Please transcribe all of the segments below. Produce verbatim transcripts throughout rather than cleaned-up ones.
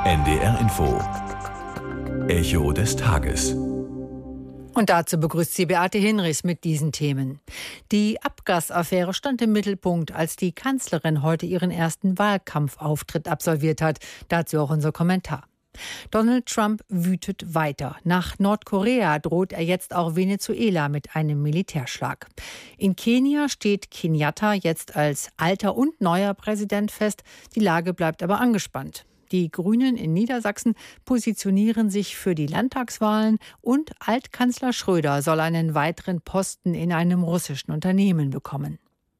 N D R Info. Echo des Tages. Und dazu begrüßt sie Beate Hinrichs mit diesen Themen. Die Abgasaffäre stand im Mittelpunkt, als die Kanzlerin heute ihren ersten Wahlkampfauftritt absolviert hat. Dazu auch unser Kommentar. Donald Trump wütet weiter. Nach Nordkorea droht er jetzt auch Venezuela mit einem Militärschlag. In Kenia steht Kenyatta jetzt als alter und neuer Präsident fest. Die Lage bleibt aber angespannt. Die Grünen in Niedersachsen positionieren sich für die Landtagswahlen und Altkanzler Schröder soll einen weiteren Posten in einem russischen Unternehmen bekommen.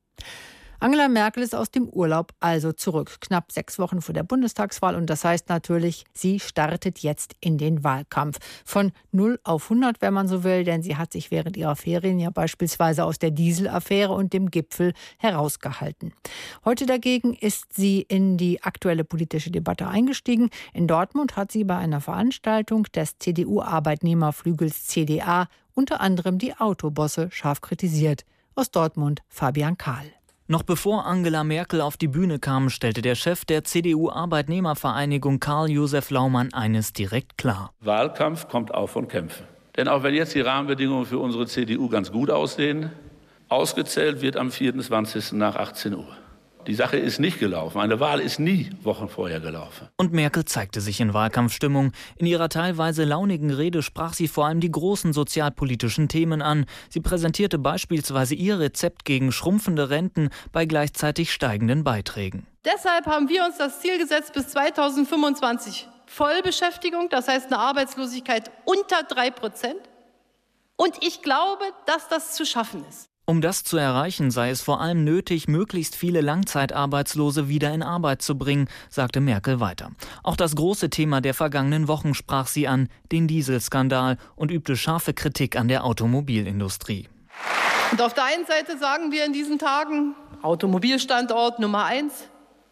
Angela Merkel ist aus dem Urlaub also zurück, knapp sechs Wochen vor der Bundestagswahl. Und das heißt natürlich, sie startet jetzt in den Wahlkampf. Von null auf hundert, wenn man so will, denn sie hat sich während ihrer Ferien ja beispielsweise aus der Dieselaffäre und dem Gipfel herausgehalten. Heute dagegen ist sie in die aktuelle politische Debatte eingestiegen. In Dortmund hat sie bei einer Veranstaltung des C D U-Arbeitnehmerflügels C D A unter anderem die Autobosse scharf kritisiert. Aus Dortmund Fabian Kahl. Noch bevor Angela Merkel auf die Bühne kam, stellte der Chef der C D U-Arbeitnehmervereinigung Karl-Josef Laumann eines direkt klar. Wahlkampf kommt auch von Kämpfen. Denn auch wenn jetzt die Rahmenbedingungen für unsere C D U ganz gut aussehen, ausgezählt wird am vierundzwanzigsten nach achtzehn Uhr. Die Sache ist nicht gelaufen. Eine Wahl ist nie Wochen vorher gelaufen. Und Merkel zeigte sich in Wahlkampfstimmung. In ihrer teilweise launigen Rede sprach sie vor allem die großen sozialpolitischen Themen an. Sie präsentierte beispielsweise ihr Rezept gegen schrumpfende Renten bei gleichzeitig steigenden Beiträgen. Deshalb haben wir uns das Ziel gesetzt, bis zweitausendfünfundzwanzig Vollbeschäftigung, das heißt eine Arbeitslosigkeit unter drei Prozent. Und ich glaube, dass das zu schaffen ist. Um das zu erreichen, sei es vor allem nötig, möglichst viele Langzeitarbeitslose wieder in Arbeit zu bringen, sagte Merkel weiter. Auch das große Thema der vergangenen Wochen sprach sie an, den Dieselskandal, und übte scharfe Kritik an der Automobilindustrie. Und auf der einen Seite sagen wir in diesen Tagen, Automobilstandort Nummer eins.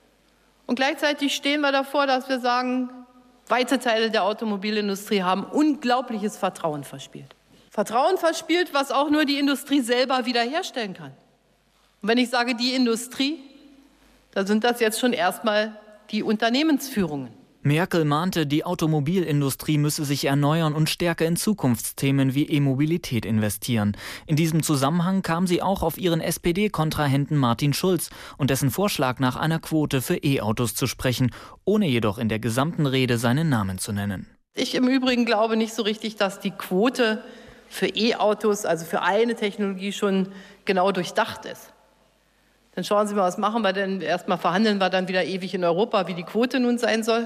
Und gleichzeitig stehen wir davor, dass wir sagen, weite Teile der Automobilindustrie haben unglaubliches Vertrauen verspielt. Vertrauen verspielt, was auch nur die Industrie selber wiederherstellen kann. Und wenn ich sage die Industrie, dann sind das jetzt schon erstmal die Unternehmensführungen. Merkel mahnte, die Automobilindustrie müsse sich erneuern und stärker in Zukunftsthemen wie E-Mobilität investieren. In diesem Zusammenhang kam sie auch auf ihren S P D-Kontrahenten Martin Schulz und dessen Vorschlag, nach einer Quote für E-Autos zu sprechen, ohne jedoch in der gesamten Rede seinen Namen zu nennen. Ich im Übrigen glaube nicht so richtig, dass die Quote für E-Autos, also für eine Technologie, schon genau durchdacht ist. Dann schauen Sie mal, was machen wir denn? Erstmal verhandeln wir dann wieder ewig in Europa, wie die Quote nun sein soll.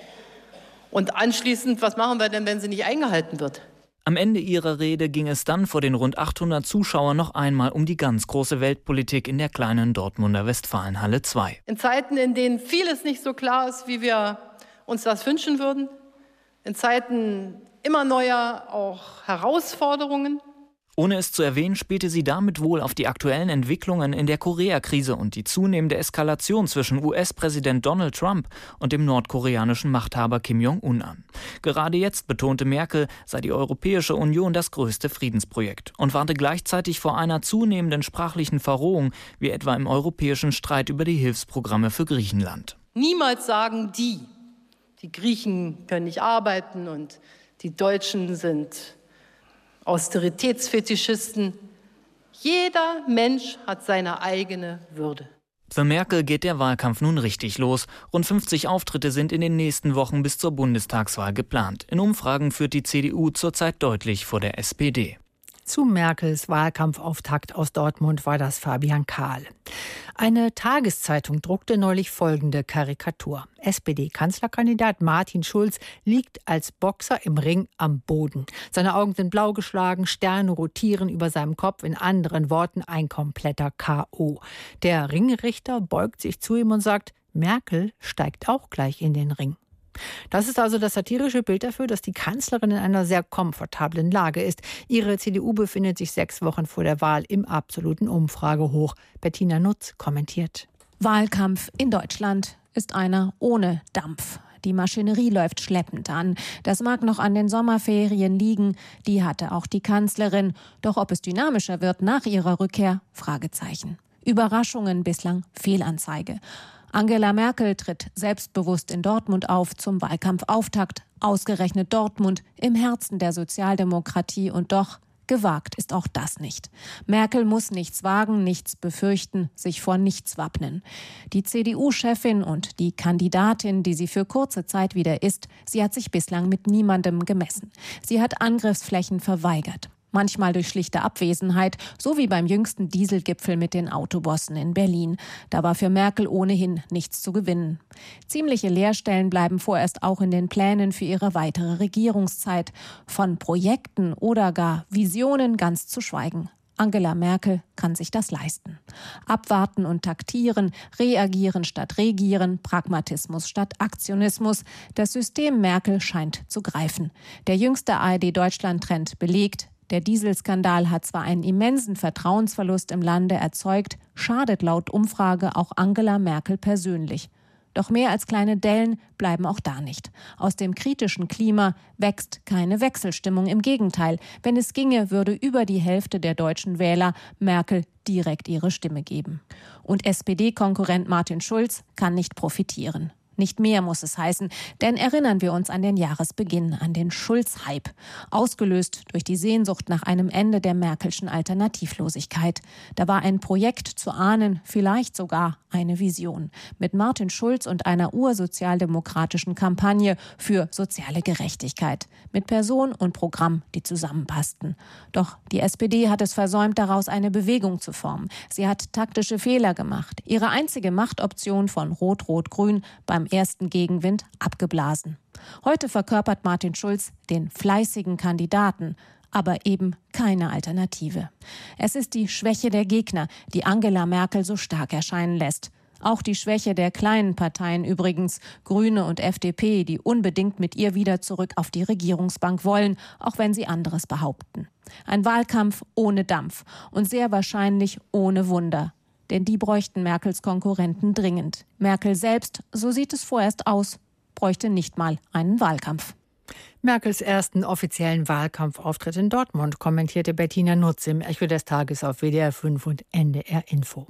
Und anschließend, was machen wir denn, wenn sie nicht eingehalten wird? Am Ende ihrer Rede ging es dann vor den rund achthundert Zuschauern noch einmal um die ganz große Weltpolitik in der kleinen Dortmunder Westfalenhalle zwei. In Zeiten, in denen vieles nicht so klar ist, wie wir uns das wünschen würden, in Zeiten immer neuer auch Herausforderungen. Ohne es zu erwähnen, spielte sie damit wohl auf die aktuellen Entwicklungen in der Korea-Krise und die zunehmende Eskalation zwischen U S-Präsident Donald Trump und dem nordkoreanischen Machthaber Kim Jong-un an. Gerade jetzt, betonte Merkel, sei die Europäische Union das größte Friedensprojekt und warnte gleichzeitig vor einer zunehmenden sprachlichen Verrohung, wie etwa im europäischen Streit über die Hilfsprogramme für Griechenland. Niemals sagen die, die Griechen können nicht arbeiten und die Deutschen sind Austeritätsfetischisten. Jeder Mensch hat seine eigene Würde. Für Merkel geht der Wahlkampf nun richtig los. Rund fünfzig Auftritte sind in den nächsten Wochen bis zur Bundestagswahl geplant. In Umfragen führt die C D U zurzeit deutlich vor der S P D. Zu Merkels Wahlkampfauftakt aus Dortmund war das Fabian Kahl. Eine Tageszeitung druckte neulich folgende Karikatur. S P D-Kanzlerkandidat Martin Schulz liegt als Boxer im Ring am Boden. Seine Augen sind blau geschlagen, Sterne rotieren über seinem Kopf, in anderen Worten ein kompletter K O. Der Ringrichter beugt sich zu ihm und sagt, Merkel steigt auch gleich in den Ring. Das ist also das satirische Bild dafür, dass die Kanzlerin in einer sehr komfortablen Lage ist. Ihre C D U befindet sich sechs Wochen vor der Wahl im absoluten Umfragehoch. Bettina Nutz kommentiert. Wahlkampf in Deutschland ist einer ohne Dampf. Die Maschinerie läuft schleppend an. Das mag noch an den Sommerferien liegen. Die hatte auch die Kanzlerin. Doch ob es dynamischer wird nach ihrer Rückkehr? Fragezeichen. Überraschungen bislang Fehlanzeige. Angela Merkel tritt selbstbewusst in Dortmund auf zum Wahlkampfauftakt. Ausgerechnet Dortmund im Herzen der Sozialdemokratie, und doch gewagt ist auch das nicht. Merkel muss nichts wagen, nichts befürchten, sich vor nichts wappnen. Die C D U-Chefin und die Kandidatin, die sie für kurze Zeit wieder ist, sie hat sich bislang mit niemandem gemessen. Sie hat Angriffsflächen verweigert. Manchmal durch schlichte Abwesenheit, so wie beim jüngsten Dieselgipfel mit den Autobossen in Berlin. Da war für Merkel ohnehin nichts zu gewinnen. Ziemliche Leerstellen bleiben vorerst auch in den Plänen für ihre weitere Regierungszeit. Von Projekten oder gar Visionen ganz zu schweigen. Angela Merkel kann sich das leisten. Abwarten und taktieren, reagieren statt regieren, Pragmatismus statt Aktionismus. Das System Merkel scheint zu greifen. Der jüngste A R D-Deutschland-Trend belegt: Der Dieselskandal hat zwar einen immensen Vertrauensverlust im Lande erzeugt, schadet laut Umfrage auch Angela Merkel persönlich. Doch mehr als kleine Dellen bleiben auch da nicht. Aus dem kritischen Klima wächst keine Wechselstimmung. Im Gegenteil, wenn es ginge, würde über die Hälfte der deutschen Wähler Merkel direkt ihre Stimme geben. Und S P D-Konkurrent Martin Schulz kann nicht profitieren. Nicht mehr muss es heißen, denn erinnern wir uns an den Jahresbeginn, an den Schulz-Hype, ausgelöst durch die Sehnsucht nach einem Ende der Merkelschen Alternativlosigkeit. Da war ein Projekt zu ahnen, vielleicht sogar eine Vision, mit Martin Schulz und einer ursozialdemokratischen Kampagne für soziale Gerechtigkeit, mit Person und Programm, die zusammenpassten. Doch die S P D hat es versäumt, daraus eine Bewegung zu formen. Sie hat taktische Fehler gemacht, ihre einzige Machtoption von Rot-Rot-Grün beim ersten Gegenwind abgeblasen. Heute verkörpert Martin Schulz den fleißigen Kandidaten, aber eben keine Alternative. Es ist die Schwäche der Gegner, die Angela Merkel so stark erscheinen lässt. Auch die Schwäche der kleinen Parteien übrigens, Grüne und F D P, die unbedingt mit ihr wieder zurück auf die Regierungsbank wollen, auch wenn sie anderes behaupten. Ein Wahlkampf ohne Dampf und sehr wahrscheinlich ohne Wunder. Denn die bräuchten Merkels Konkurrenten dringend. Merkel selbst, so sieht es vorerst aus, bräuchte nicht mal einen Wahlkampf. Merkels ersten offiziellen Wahlkampfauftritt in Dortmund kommentierte Bettina Nutz im Echo des Tages auf W D R fünf und N D R Info.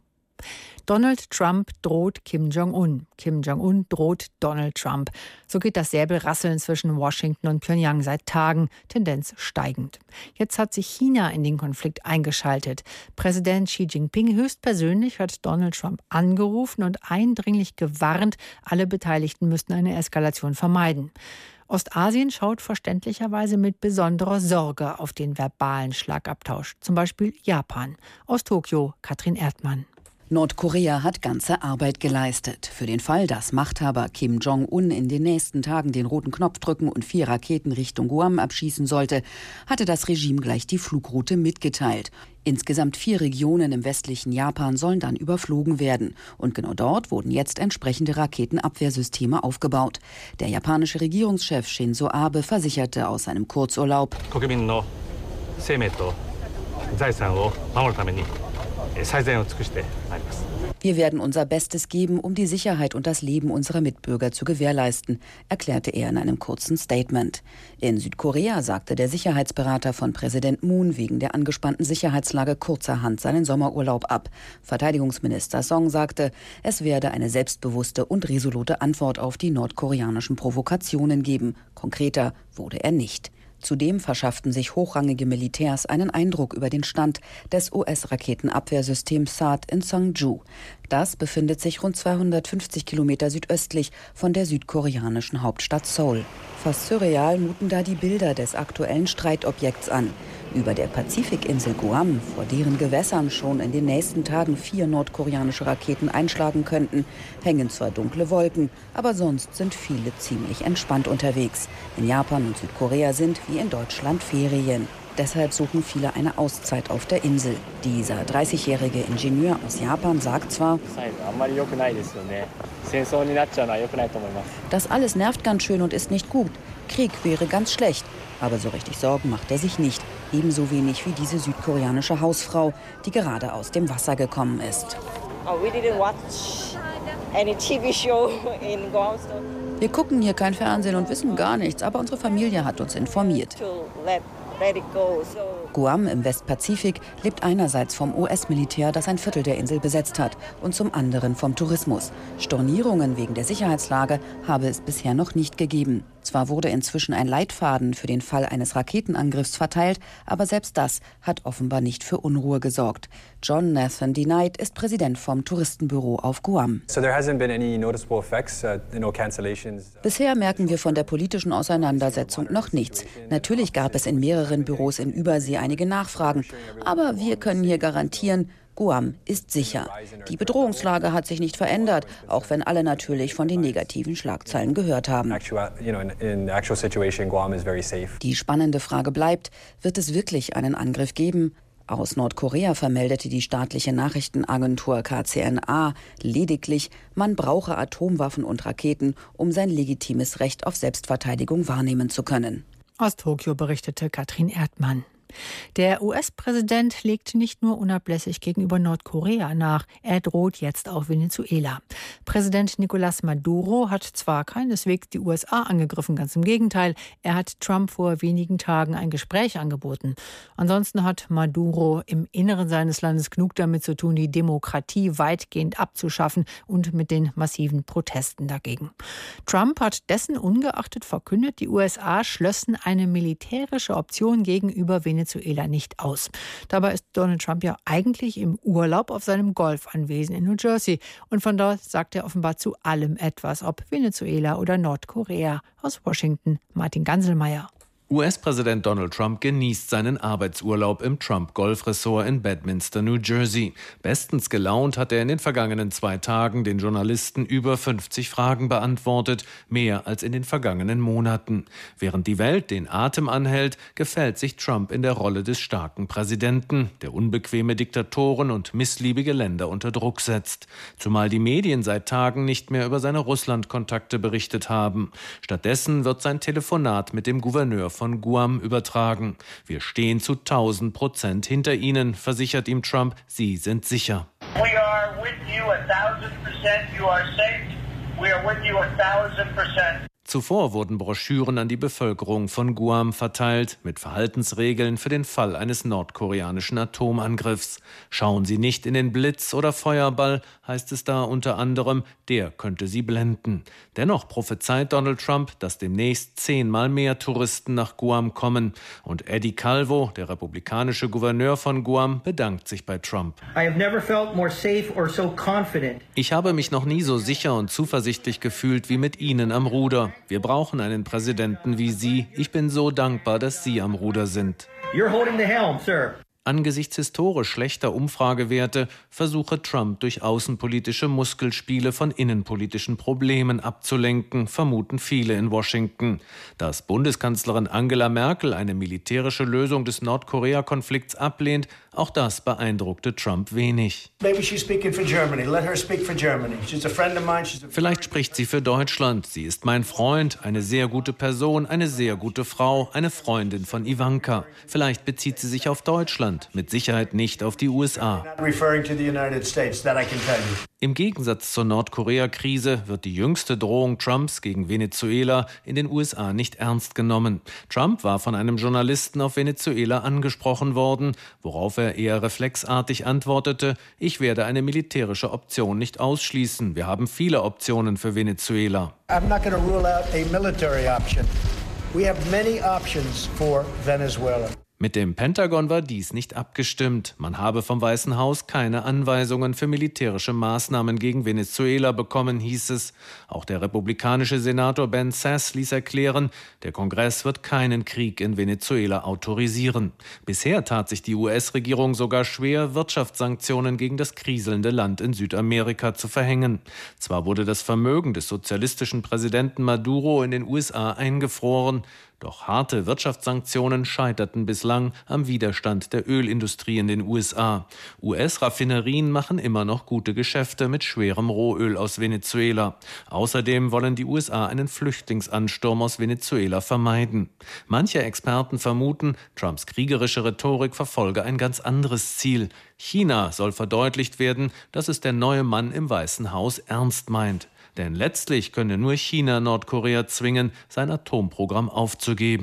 Donald Trump droht Kim Jong-un. Kim Jong-un droht Donald Trump. So geht das Säbelrasseln zwischen Washington und Pyongyang seit Tagen, Tendenz steigend. Jetzt hat sich China in den Konflikt eingeschaltet. Präsident Xi Jinping höchstpersönlich hat Donald Trump angerufen und eindringlich gewarnt, alle Beteiligten müssten eine Eskalation vermeiden. Ostasien schaut verständlicherweise mit besonderer Sorge auf den verbalen Schlagabtausch, zum Beispiel Japan. Aus Tokio, Katrin Erdmann. Nordkorea hat ganze Arbeit geleistet. Für den Fall, dass Machthaber Kim Jong-un in den nächsten Tagen den roten Knopf drücken und vier Raketen Richtung Guam abschießen sollte, hatte das Regime gleich die Flugroute mitgeteilt. Insgesamt vier Regionen im westlichen Japan sollen dann überflogen werden. Und genau dort wurden jetzt entsprechende Raketenabwehrsysteme aufgebaut. Der japanische Regierungschef Shinzo Abe versicherte aus seinem Kurzurlaub: Wir werden unser Bestes geben, um die Sicherheit und das Leben unserer Mitbürger zu gewährleisten, erklärte er in einem kurzen Statement. In Südkorea sagte der Sicherheitsberater von Präsident Moon wegen der angespannten Sicherheitslage kurzerhand seinen Sommerurlaub ab. Verteidigungsminister Song sagte, es werde eine selbstbewusste und resolute Antwort auf die nordkoreanischen Provokationen geben. Konkreter wurde er nicht. Zudem verschafften sich hochrangige Militärs einen Eindruck über den Stand des U S-Raketenabwehrsystems T H A A D in Songju. Das befindet sich rund zweihundertfünfzig Kilometer südöstlich von der südkoreanischen Hauptstadt Seoul. Fast surreal muten da die Bilder des aktuellen Streitobjekts an. Über der Pazifikinsel Guam, vor deren Gewässern schon in den nächsten Tagen vier nordkoreanische Raketen einschlagen könnten, hängen zwar dunkle Wolken, aber sonst sind viele ziemlich entspannt unterwegs. In Japan und Südkorea sind, wie in Deutschland, Ferien. Deshalb suchen viele eine Auszeit auf der Insel. Dieser dreißigjährige Ingenieur aus Japan sagt zwar, das alles nervt ganz schön und ist nicht gut. Krieg wäre ganz schlecht. Aber so richtig Sorgen macht er sich nicht. Ebenso wenig wie diese südkoreanische Hausfrau, die gerade aus dem Wasser gekommen ist. Wir gucken hier kein Fernsehen und wissen gar nichts, aber unsere Familie hat uns informiert. Guam im Westpazifik lebt einerseits vom U S-Militär, das ein Viertel der Insel besetzt hat, und zum anderen vom Tourismus. Stornierungen wegen der Sicherheitslage habe es bisher noch nicht gegeben. Zwar wurde inzwischen ein Leitfaden für den Fall eines Raketenangriffs verteilt, aber selbst das hat offenbar nicht für Unruhe gesorgt. John Nathan DeKnight ist Präsident vom Touristenbüro auf Guam. Bisher merken wir von der politischen Auseinandersetzung noch nichts. Natürlich gab es in mehreren Büros in Übersee einige Nachfragen, aber wir können hier garantieren, Guam ist sicher. Die Bedrohungslage hat sich nicht verändert, auch wenn alle natürlich von den negativen Schlagzeilen gehört haben. Die spannende Frage bleibt, wird es wirklich einen Angriff geben? Aus Nordkorea vermeldete die staatliche Nachrichtenagentur K C N A lediglich, man brauche Atomwaffen und Raketen, um sein legitimes Recht auf Selbstverteidigung wahrnehmen zu können. Aus Tokio berichtete Katrin Erdmann. Der U S-Präsident legt nicht nur unablässig gegenüber Nordkorea nach, er droht jetzt auch Venezuela. Präsident Nicolás Maduro hat zwar keineswegs die U S A angegriffen, ganz im Gegenteil, er hat Trump vor wenigen Tagen ein Gespräch angeboten. Ansonsten hat Maduro im Inneren seines Landes genug damit zu tun, die Demokratie weitgehend abzuschaffen und mit den massiven Protesten dagegen. Trump hat dessen ungeachtet verkündet, die U S A schlössen eine militärische Option gegenüber Venezuela Venezuela nicht aus. Dabei ist Donald Trump ja eigentlich im Urlaub auf seinem Golfanwesen in New Jersey. Und von dort sagt er offenbar zu allem etwas, ob Venezuela oder Nordkorea. Aus Washington, Martin Ganselmeier. U S-Präsident Donald Trump genießt seinen Arbeitsurlaub im Trump-Golf-Ressort in Bedminster, New Jersey. Bestens gelaunt hat er in den vergangenen zwei Tagen den Journalisten über fünfzig Fragen beantwortet, mehr als in den vergangenen Monaten. Während die Welt den Atem anhält, gefällt sich Trump in der Rolle des starken Präsidenten, der unbequeme Diktatoren und missliebige Länder unter Druck setzt. Zumal die Medien seit Tagen nicht mehr über seine Russland-Kontakte berichtet haben. Stattdessen wird sein Telefonat mit dem Gouverneur von Guam übertragen. Wir stehen zu tausend Prozent hinter Ihnen, versichert ihm Trump. Sie sind sicher. We are with you a thousand percent. You are safe. We are with you a thousand percent. Zuvor wurden Broschüren an die Bevölkerung von Guam verteilt, mit Verhaltensregeln für den Fall eines nordkoreanischen Atomangriffs. Schauen Sie nicht in den Blitz oder Feuerball, heißt es da unter anderem, der könnte Sie blenden. Dennoch prophezeit Donald Trump, dass demnächst zehnmal mehr Touristen nach Guam kommen. Und Eddie Calvo, der republikanische Gouverneur von Guam, bedankt sich bei Trump. I have never felt more safe or so confident. Ich habe mich noch nie so sicher und zuversichtlich gefühlt wie mit Ihnen am Ruder. Wir brauchen einen Präsidenten wie Sie. Ich bin so dankbar, dass Sie am Ruder sind. You're holding the helm, sir. Angesichts historisch schlechter Umfragewerte versuche Trump durch außenpolitische Muskelspiele von innenpolitischen Problemen abzulenken, vermuten viele in Washington. Dass Bundeskanzlerin Angela Merkel eine militärische Lösung des Nordkorea-Konflikts ablehnt, auch das beeindruckte Trump wenig. Vielleicht spricht sie für Deutschland. Sie ist mein Freund, eine sehr gute Person, eine sehr gute Frau, eine Freundin von Ivanka. Vielleicht bezieht sie sich auf Deutschland. Mit Sicherheit nicht auf die U S A. Im Gegensatz zur Nordkorea-Krise wird die jüngste Drohung Trumps gegen Venezuela in den U S A nicht ernst genommen. Trump war von einem Journalisten auf Venezuela angesprochen worden, worauf er eher reflexartig antwortete, ich werde eine militärische Option nicht ausschließen. Wir haben viele Optionen für Venezuela. I'm not going to rule out a military option. We have many options for Venezuela. Mit dem Pentagon war dies nicht abgestimmt. Man habe vom Weißen Haus keine Anweisungen für militärische Maßnahmen gegen Venezuela bekommen, hieß es. Auch der republikanische Senator Ben Sasse ließ erklären, der Kongress wird keinen Krieg in Venezuela autorisieren. Bisher tat sich die U S-Regierung sogar schwer, Wirtschaftssanktionen gegen das kriselnde Land in Südamerika zu verhängen. Zwar wurde das Vermögen des sozialistischen Präsidenten Maduro in den U S A eingefroren, doch harte Wirtschaftssanktionen scheiterten bislang am Widerstand der Ölindustrie in den U S A. U S-Raffinerien machen immer noch gute Geschäfte mit schwerem Rohöl aus Venezuela. Außerdem wollen die U S A einen Flüchtlingsansturm aus Venezuela vermeiden. Manche Experten vermuten, Trumps kriegerische Rhetorik verfolge ein ganz anderes Ziel. China soll verdeutlicht werden, dass es der neue Mann im Weißen Haus ernst meint. Denn letztlich könne nur China Nordkorea zwingen, sein Atomprogramm aufzugeben.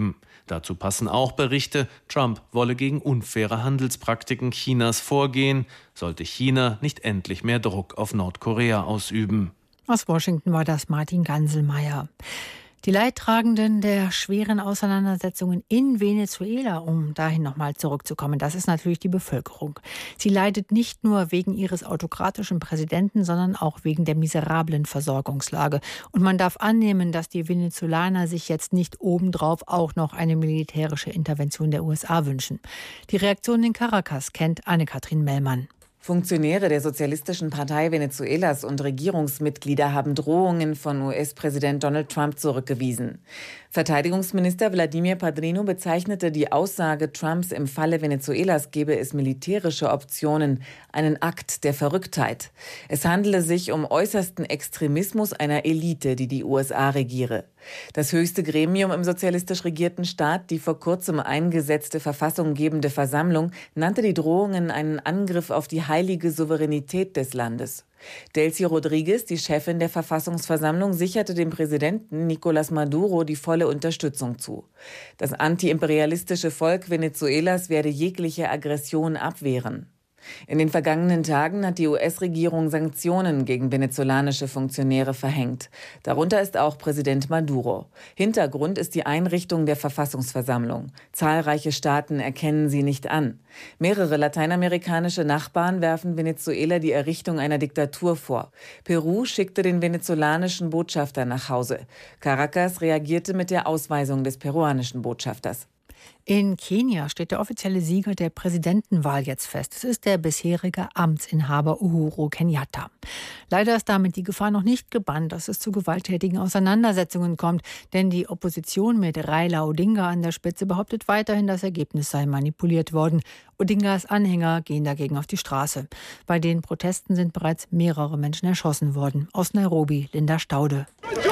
Dazu passen auch Berichte, Trump wolle gegen unfaire Handelspraktiken Chinas vorgehen, sollte China nicht endlich mehr Druck auf Nordkorea ausüben. Aus Washington war das Martin Ganselmeier. Die Leidtragenden der schweren Auseinandersetzungen in Venezuela, um dahin nochmal zurückzukommen, das ist natürlich die Bevölkerung. Sie leidet nicht nur wegen ihres autokratischen Präsidenten, sondern auch wegen der miserablen Versorgungslage. Und man darf annehmen, dass die Venezolaner sich jetzt nicht obendrauf auch noch eine militärische Intervention der U S A wünschen. Die Reaktion in Caracas kennt Anne-Kathrin Mellmann. Funktionäre der Sozialistischen Partei Venezuelas und Regierungsmitglieder haben Drohungen von U S-Präsident Donald Trump zurückgewiesen. Verteidigungsminister Vladimir Padrino bezeichnete die Aussage Trumps, im Falle Venezuelas gebe es militärische Optionen, einen Akt der Verrücktheit. Es handele sich um äußersten Extremismus einer Elite, die die U S A regiere. Das höchste Gremium im sozialistisch regierten Staat, die vor kurzem eingesetzte verfassunggebende Versammlung, nannte die Drohungen einen Angriff auf die heilige Souveränität des Landes. Delcy Rodriguez, die Chefin der Verfassungsversammlung, sicherte dem Präsidenten Nicolás Maduro die volle Unterstützung zu. Das antiimperialistische Volk Venezuelas werde jegliche Aggression abwehren. In den vergangenen Tagen hat die U S-Regierung Sanktionen gegen venezolanische Funktionäre verhängt. Darunter ist auch Präsident Maduro. Hintergrund ist die Einrichtung der Verfassungsversammlung. Zahlreiche Staaten erkennen sie nicht an. Mehrere lateinamerikanische Nachbarn werfen Venezuela die Errichtung einer Diktatur vor. Peru schickte den venezolanischen Botschafter nach Hause. Caracas reagierte mit der Ausweisung des peruanischen Botschafters. In Kenia steht der offizielle Sieger der Präsidentenwahl jetzt fest. Es ist der bisherige Amtsinhaber Uhuru Kenyatta. Leider ist damit die Gefahr noch nicht gebannt, dass es zu gewalttätigen Auseinandersetzungen kommt. Denn die Opposition mit Raila Odinga an der Spitze behauptet weiterhin, das Ergebnis sei manipuliert worden. Odingas Anhänger gehen dagegen auf die Straße. Bei den Protesten sind bereits mehrere Menschen erschossen worden. Aus Nairobi, Linda Staude.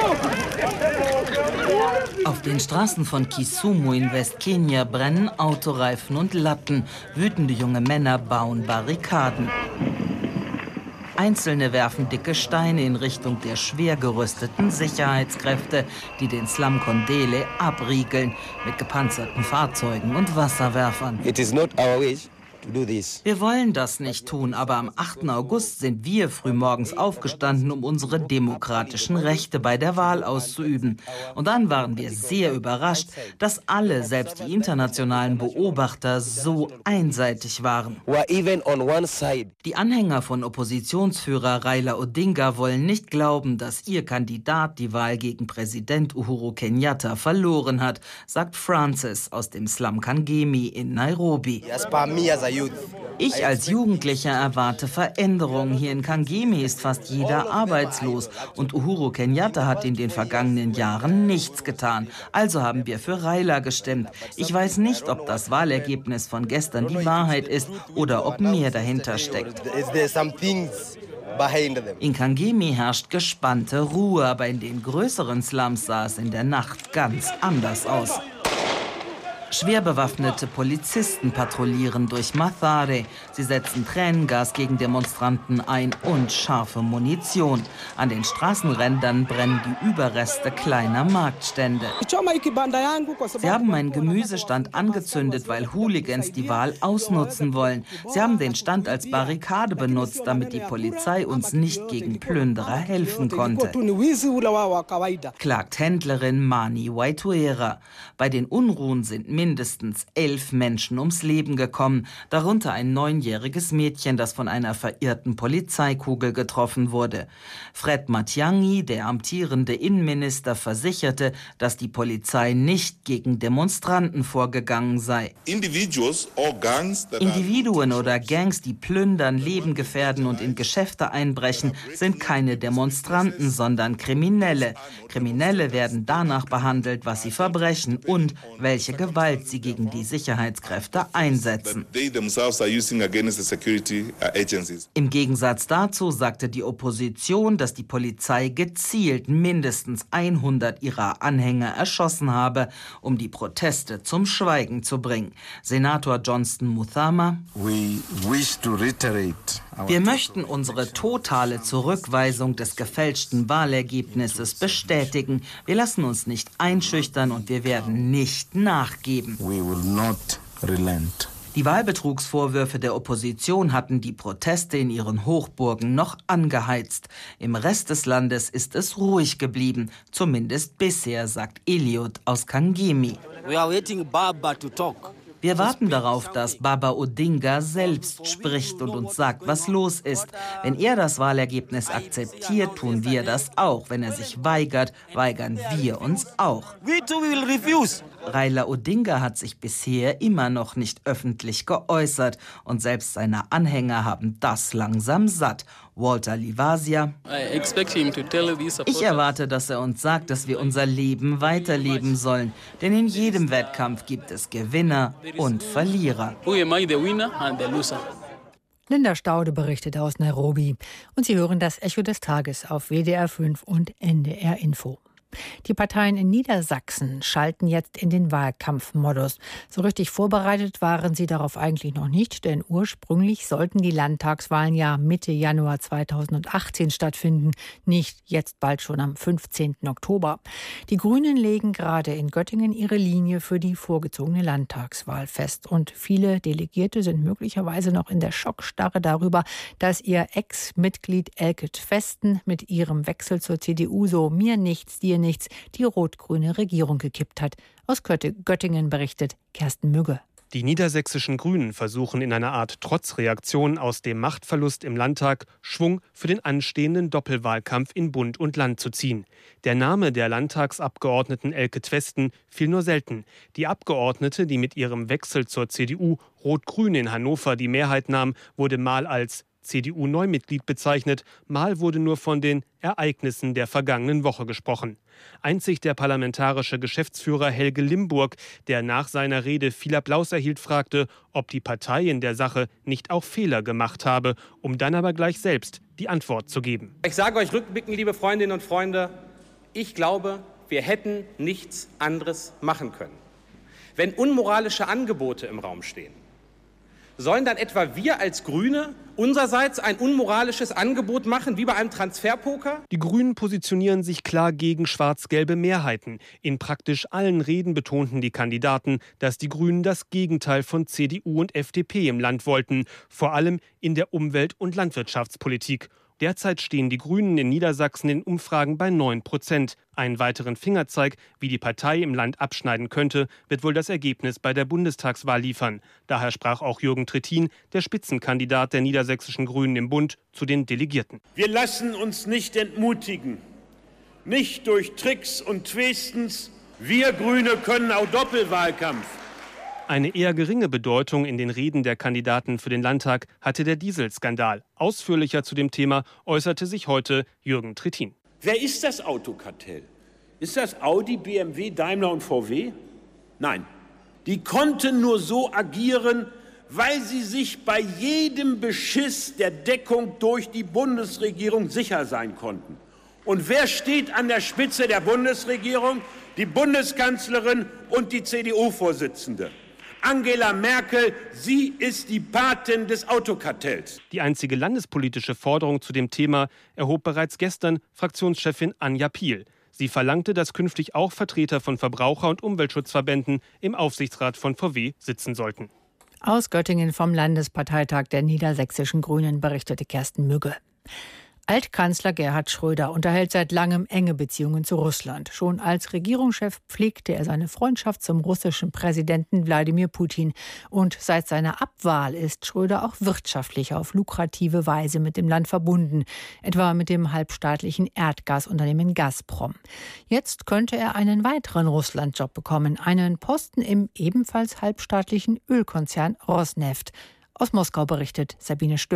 Auf den Straßen von Kisumu in Westkenia brennen Autoreifen und Latten. Wütende junge Männer bauen Barrikaden. Einzelne werfen dicke Steine in Richtung der schwer gerüsteten Sicherheitskräfte, die den Slum Kondele abriegeln mit gepanzerten Fahrzeugen und Wasserwerfern. It is not our wish to do this. Wir wollen das nicht tun, aber am achten August sind wir frühmorgens aufgestanden, um unsere demokratischen Rechte bei der Wahl auszuüben. Und dann waren wir sehr überrascht, dass alle, selbst die internationalen Beobachter, so einseitig waren. Die Anhänger von Oppositionsführer Raila Odinga wollen nicht glauben, dass ihr Kandidat die Wahl gegen Präsident Uhuru Kenyatta verloren hat, sagt Francis aus dem Slum Kangemi in Nairobi. Ich als Jugendlicher erwarte Veränderungen. Hier in Kangemi ist fast jeder arbeitslos. Und Uhuru Kenyatta hat in den vergangenen Jahren nichts getan. Also haben wir für Raila gestimmt. Ich weiß nicht, ob das Wahlergebnis von gestern die Wahrheit ist oder ob mehr dahinter steckt. In Kangemi herrscht gespannte Ruhe, aber in den größeren Slums sah es in der Nacht ganz anders aus. Schwer bewaffnete Polizisten patrouillieren durch Mathare. Sie setzen Tränengas gegen Demonstranten ein und scharfe Munition. An den Straßenrändern brennen die Überreste kleiner Marktstände. Sie haben meinen Gemüsestand angezündet, weil Hooligans die Wahl ausnutzen wollen. Sie haben den Stand als Barrikade benutzt, damit die Polizei uns nicht gegen Plünderer helfen konnte, klagt Händlerin Mani Waituera. Bei den Unruhen sind mindestens elf Menschen ums Leben gekommen, darunter ein neunjähriges Mädchen, das von einer verirrten Polizeikugel getroffen wurde. Fred Matiang'i, der amtierende Innenminister, versicherte, dass die Polizei nicht gegen Demonstranten vorgegangen sei. Individuen oder Gangs, die plündern, Leben gefährden und in Geschäfte einbrechen, sind keine Demonstranten, sondern Kriminelle. Kriminelle werden danach behandelt, was sie verbrechen und welche Gewalt Gewalt sie gegen die Sicherheitskräfte einsetzen. Im Gegensatz dazu sagte die Opposition, dass die Polizei gezielt mindestens hundert ihrer Anhänger erschossen habe, um die Proteste zum Schweigen zu bringen. Senator Johnston Muthama: Wir möchten unsere totale Zurückweisung des gefälschten Wahlergebnisses bestätigen. Wir lassen uns nicht einschüchtern und wir werden nicht nachgeben. Die Wahlbetrugsvorwürfe der Opposition hatten die Proteste in ihren Hochburgen noch angeheizt. Im Rest des Landes ist es ruhig geblieben, zumindest bisher, sagt Eliud aus Kangemi. We are waiting Baba to talk. Wir warten darauf, dass Baba Odinga selbst spricht und uns sagt, was los ist. Wenn er das Wahlergebnis akzeptiert, tun wir das auch. Wenn er sich weigert, weigern wir uns auch. We too will refuse. Raila Odinga hat sich bisher immer noch nicht öffentlich geäußert. Und selbst seine Anhänger haben das langsam satt. Walter Livasia: Ich erwarte, dass er uns sagt, dass wir unser Leben weiterleben sollen. Denn in jedem Wettkampf gibt es Gewinner und Verlierer. Linda Staude berichtet aus Nairobi. Und Sie hören das Echo des Tages auf W D R fünf und N D R Info. Die Parteien in Niedersachsen schalten jetzt in den Wahlkampfmodus. So richtig vorbereitet waren sie darauf eigentlich noch nicht, denn ursprünglich sollten die Landtagswahlen ja Mitte Januar zweitausendachtzehn stattfinden, nicht jetzt bald schon am fünfzehnten Oktober. Die Grünen legen gerade in Göttingen ihre Linie für die vorgezogene Landtagswahl fest. Und viele Delegierte sind möglicherweise noch in der Schockstarre darüber, dass ihr Ex-Mitglied Elke Tvesten mit ihrem Wechsel zur C D U so mir nichts, dir nichts, die rot-grüne Regierung gekippt hat. Aus Göttingen berichtet Kersten Mügge. Die niedersächsischen Grünen versuchen in einer Art Trotzreaktion aus dem Machtverlust im Landtag Schwung für den anstehenden Doppelwahlkampf in Bund und Land zu ziehen. Der Name der Landtagsabgeordneten Elke Tvesten fiel nur selten. Die Abgeordnete, die mit ihrem Wechsel zur C D U Rot-Grün in Hannover die Mehrheit nahm, wurde mal als C D U-Neumitglied bezeichnet, mal wurde nur von den Ereignissen der vergangenen Woche gesprochen. Einzig der parlamentarische Geschäftsführer Helge Limburg, der nach seiner Rede viel Applaus erhielt, fragte, ob die Partei in der Sache nicht auch Fehler gemacht habe, um dann aber gleich selbst die Antwort zu geben. Ich sage euch rückblickend, liebe Freundinnen und Freunde, ich glaube, wir hätten nichts anderes machen können. Wenn unmoralische Angebote im Raum stehen, sollen dann etwa wir als Grüne unsererseits ein unmoralisches Angebot machen, wie bei einem Transferpoker? Die Grünen positionieren sich klar gegen schwarz-gelbe Mehrheiten. In praktisch allen Reden betonten die Kandidaten, dass die Grünen das Gegenteil von C D U und F D P im Land wollten, vor allem in der Umwelt- und Landwirtschaftspolitik. Derzeit stehen die Grünen in Niedersachsen in Umfragen bei neun Prozent. Einen weiteren Fingerzeig, wie die Partei im Land abschneiden könnte, wird wohl das Ergebnis bei der Bundestagswahl liefern. Daher sprach auch Jürgen Trittin, der Spitzenkandidat der niedersächsischen Grünen im Bund, zu den Delegierten. Wir lassen uns nicht entmutigen. Nicht durch Tricks und Twistens. Wir Grüne können auch Doppelwahlkampf. Eine eher geringe Bedeutung in den Reden der Kandidaten für den Landtag hatte der Dieselskandal. Ausführlicher zu dem Thema äußerte sich heute Jürgen Trittin. Wer ist das Autokartell? Ist das Audi, B M W, Daimler und V W? Nein. Die konnten nur so agieren, weil sie sich bei jedem Beschiss der Deckung durch die Bundesregierung sicher sein konnten. Und wer steht an der Spitze der Bundesregierung? Die Bundeskanzlerin und die C D U-Vorsitzende. Angela Merkel, sie ist die Patin des Autokartells. Die einzige landespolitische Forderung zu dem Thema erhob bereits gestern Fraktionschefin Anja Piel. Sie verlangte, dass künftig auch Vertreter von Verbraucher- und Umweltschutzverbänden im Aufsichtsrat von V W sitzen sollten. Aus Göttingen vom Landesparteitag der niedersächsischen Grünen berichtete Kersten Mügge. Altkanzler Gerhard Schröder unterhält seit langem enge Beziehungen zu Russland. Schon als Regierungschef pflegte er seine Freundschaft zum russischen Präsidenten Wladimir Putin. Und seit seiner Abwahl ist Schröder auch wirtschaftlich auf lukrative Weise mit dem Land verbunden, etwa mit dem halbstaatlichen Erdgasunternehmen Gazprom. Jetzt könnte er einen weiteren Russlandjob bekommen, einen Posten im ebenfalls halbstaatlichen Ölkonzern Rosneft. Aus Moskau berichtet Sabine Stör.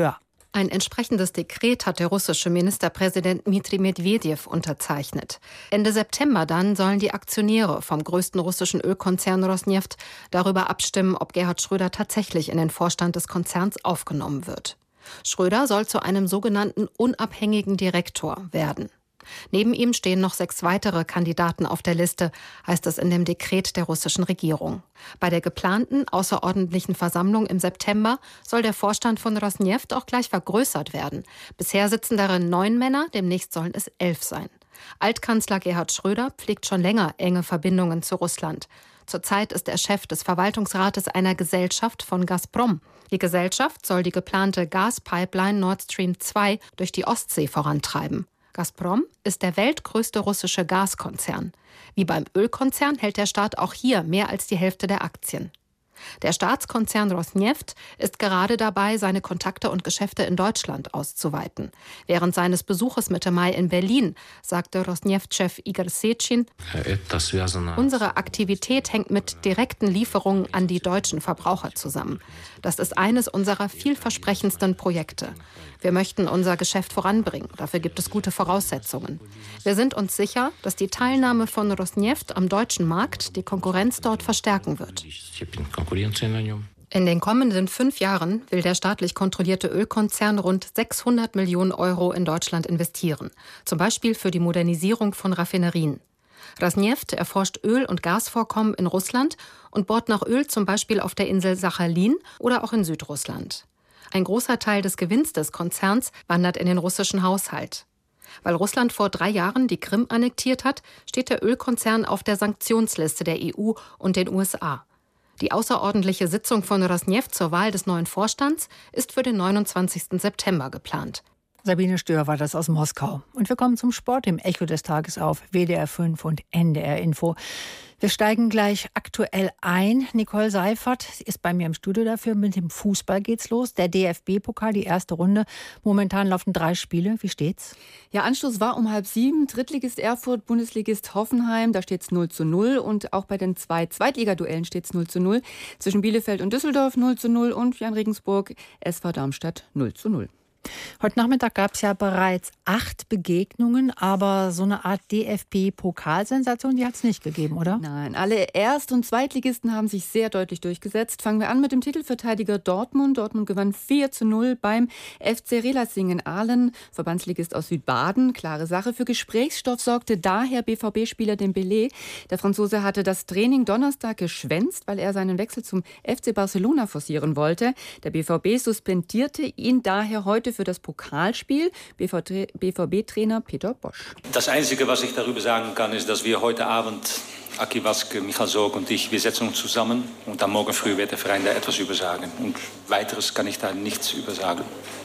Ein entsprechendes Dekret hat der russische Ministerpräsident Dmitri Medvedev unterzeichnet. Ende September dann sollen die Aktionäre vom größten russischen Ölkonzern Rosneft darüber abstimmen, ob Gerhard Schröder tatsächlich in den Vorstand des Konzerns aufgenommen wird. Schröder soll zu einem sogenannten unabhängigen Direktor werden. Neben ihm stehen noch sechs weitere Kandidaten auf der Liste, heißt es in dem Dekret der russischen Regierung. Bei der geplanten außerordentlichen Versammlung im September soll der Vorstand von Rosneft auch gleich vergrößert werden. Bisher sitzen darin neun Männer, demnächst sollen es elf sein. Altkanzler Gerhard Schröder pflegt schon länger enge Verbindungen zu Russland. Zurzeit ist er Chef des Verwaltungsrates einer Gesellschaft von Gazprom. Die Gesellschaft soll die geplante Gaspipeline Nord Stream zwei durch die Ostsee vorantreiben. Gazprom ist der weltgrößte russische Gaskonzern. Wie beim Ölkonzern hält der Staat auch hier mehr als die Hälfte der Aktien. Der Staatskonzern Rosneft ist gerade dabei, seine Kontakte und Geschäfte in Deutschland auszuweiten. Während seines Besuches Mitte Mai in Berlin sagte Rosneft-Chef Igor Sechin, unsere Aktivität hängt mit direkten Lieferungen an die deutschen Verbraucher zusammen. Das ist eines unserer vielversprechendsten Projekte. Wir möchten unser Geschäft voranbringen. Dafür gibt es gute Voraussetzungen. Wir sind uns sicher, dass die Teilnahme von Rosneft am deutschen Markt die Konkurrenz dort verstärken wird. In den kommenden fünf Jahren will der staatlich kontrollierte Ölkonzern rund sechshundert Millionen Euro in Deutschland investieren. Zum Beispiel für die Modernisierung von Raffinerien. Rosneft erforscht Öl- und Gasvorkommen in Russland und bohrt nach Öl zum Beispiel auf der Insel Sachalin oder auch in Südrussland. Ein großer Teil des Gewinns des Konzerns wandert in den russischen Haushalt. Weil Russland vor drei Jahren die Krim annektiert hat, steht der Ölkonzern auf der Sanktionsliste der E U und den U S A. Die außerordentliche Sitzung von Rosneft zur Wahl des neuen Vorstands ist für den neunundzwanzigsten September geplant. Sabine Stör war das aus Moskau. Und wir kommen zum Sport im Echo des Tages auf W D R fünf und N D R Info. Wir steigen gleich aktuell ein. Nicole Seifert ist bei mir im Studio dafür. Mit dem Fußball geht's los. Der D F B-Pokal, die erste Runde. Momentan laufen drei Spiele. Wie steht's? Ja, Anstoß war um halb sieben. Drittligist Erfurt, Bundesligist Hoffenheim. Da steht's null zu null. Und auch bei den zwei Zweitligaduellen steht's null zu null. Zwischen Bielefeld und Düsseldorf null zu null und Jan Regensburg, S V Darmstadt null zu null. Heute Nachmittag gab es ja bereits acht Begegnungen, aber so eine Art D F B-Pokalsensation, die hat es nicht gegeben, oder? Nein, alle Erst- und Zweitligisten haben sich sehr deutlich durchgesetzt. Fangen wir an mit dem Titelverteidiger Dortmund. Dortmund gewann vier zu null beim F C Rielasingen-Aalen, Verbandsligist aus Südbaden. Klare Sache. Für Gesprächsstoff sorgte daher B V B-Spieler Dembélé. Der Franzose hatte das Training Donnerstag geschwänzt, weil er seinen Wechsel zum F C Barcelona forcieren wollte. Der B V B suspendierte ihn daher heute für das Pokalspiel. B V B-Trainer Peter Bosch. Das Einzige, was ich darüber sagen kann, ist, dass wir heute Abend, Aki Watzke, Michael Sorg und ich, wir setzen uns zusammen und dann morgen früh wird der Verein da etwas über sagen. Und weiteres kann ich da nichts über sagen.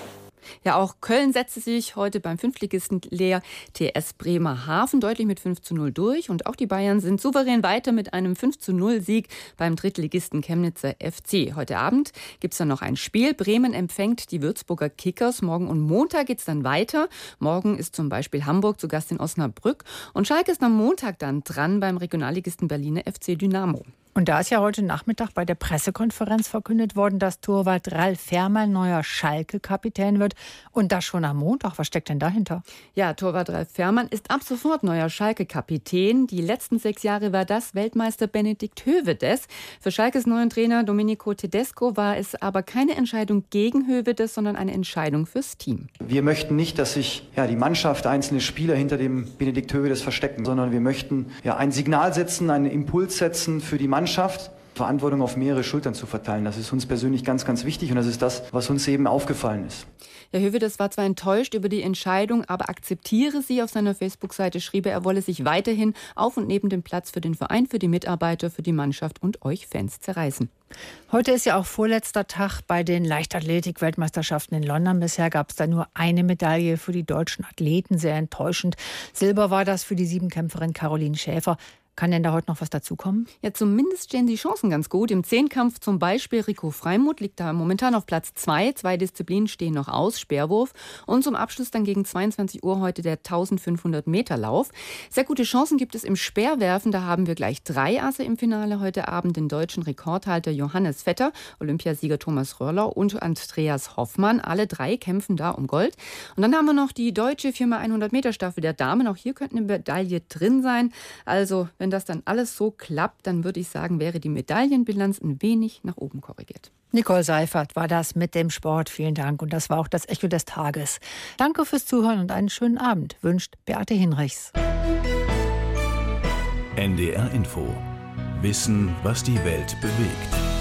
Ja, auch Köln setzte sich heute beim Fünftligisten Leer T S Bremerhaven deutlich mit fünf zu null durch. Und auch die Bayern sind souverän weiter mit einem fünf zu null Sieg beim Drittligisten Chemnitzer F C. Heute Abend gibt es dann noch ein Spiel. Bremen empfängt die Würzburger Kickers. Morgen und Montag geht es dann weiter. Morgen ist zum Beispiel Hamburg zu Gast in Osnabrück. Und Schalke ist am Montag dann dran beim Regionalligisten Berliner F C Dynamo. Und da ist ja heute Nachmittag bei der Pressekonferenz verkündet worden, dass Torwart Ralf Fährmann neuer Schalke-Kapitän wird. Und das schon am Montag. Was steckt denn dahinter? Ja, Torwart Ralf Fährmann ist ab sofort neuer Schalke-Kapitän. Die letzten sechs Jahre war das Weltmeister Benedikt Hövedes. Für Schalkes neuen Trainer Domenico Tedesco war es aber keine Entscheidung gegen Hövedes, sondern eine Entscheidung fürs Team. Wir möchten nicht, dass sich ja, die Mannschaft, einzelne Spieler hinter dem Benedikt Hövedes verstecken, sondern wir möchten ja, ein Signal setzen, einen Impuls setzen für die Mannschaft. Mannschaft, Verantwortung auf mehrere Schultern zu verteilen. Das ist uns persönlich ganz, ganz wichtig und das ist das, was uns eben aufgefallen ist. Herr Hövedes war zwar enttäuscht über die Entscheidung, aber akzeptiere sie. Auf seiner Facebook-Seite schrieb er, er wolle sich weiterhin auf und neben dem Platz für den Verein, für die Mitarbeiter, für die Mannschaft und euch Fans zerreißen. Heute ist ja auch vorletzter Tag bei den Leichtathletik-Weltmeisterschaften in London. Bisher gab es da nur eine Medaille für die deutschen Athleten, sehr enttäuschend. Silber war das für die Siebenkämpferin Caroline Schäfer. Kann denn da heute noch was dazukommen? Ja, zumindest stehen die Chancen ganz gut. Im Zehnkampf zum Beispiel Rico Freimuth liegt da momentan auf Platz zwei. Zwei Disziplinen stehen noch aus, Speerwurf. Und zum Abschluss dann gegen zweiundzwanzig Uhr heute der eintausendfünfhundert Meter Lauf. Sehr gute Chancen gibt es im Speerwerfen. Da haben wir gleich drei Asse im Finale heute Abend. Den deutschen Rekordhalter Johannes Vetter, Olympiasieger Thomas Röhrlau und Andreas Hoffmann. Alle drei kämpfen da um Gold. Und dann haben wir noch die deutsche vier mal hundert Meter Staffel der Damen. Auch hier könnte eine Medaille drin sein. Also, wenn das dann alles so klappt, dann würde ich sagen, wäre die Medaillenbilanz ein wenig nach oben korrigiert. Nicole Seifert war das mit dem Sport. Vielen Dank. Und das war auch das Echo des Tages. Danke fürs Zuhören und einen schönen Abend, wünscht Beate Hinrichs. N D R Info. Wissen, was die Welt bewegt.